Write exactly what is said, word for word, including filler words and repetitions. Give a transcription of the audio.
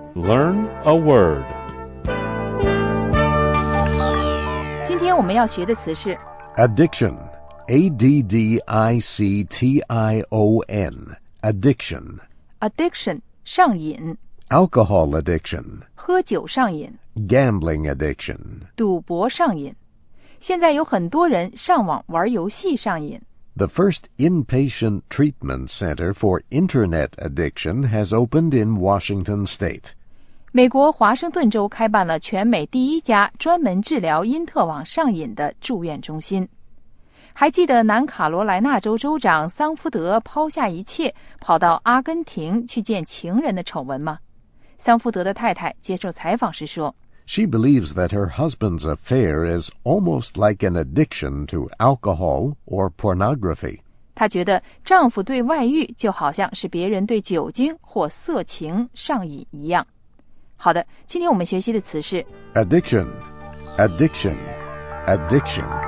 Learn a word. 今天我们要学的词是 Addiction. A D D I C T I O N. Addiction. addiction 上瘾， Alcohol addiction. 喝酒上瘾， Gambling addiction. 赌博上瘾。现在有很多人上网玩游戏上瘾。 The first inpatient treatment center for Internet addiction has opened in Washington State. 美国华盛顿州开办了全美第一家专门治疗因特网上瘾的住院中心。还记得南卡罗来纳州州长桑福德抛下一切跑到阿根廷去见情人的丑闻吗？桑福德的太太接受采访时说， She believes that her husband's affair is almost like an addiction to alcohol or pornography. 她觉得丈夫对外遇就好像是别人对酒精或色情上瘾一样。好的，今天我们学习的词是 Addiction. Addiction. Addiction.